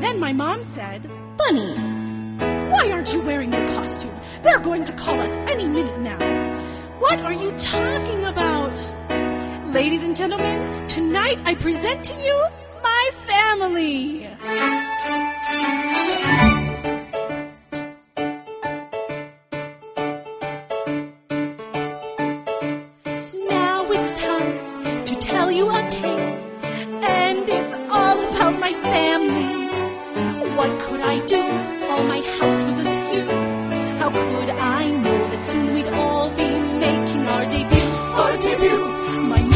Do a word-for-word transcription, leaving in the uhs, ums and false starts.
Then my mom said, Bunny, why aren't you wearing your costume? They're going to call us any minute now. What are you talking about? Ladies and gentlemen, tonight I present to you my family.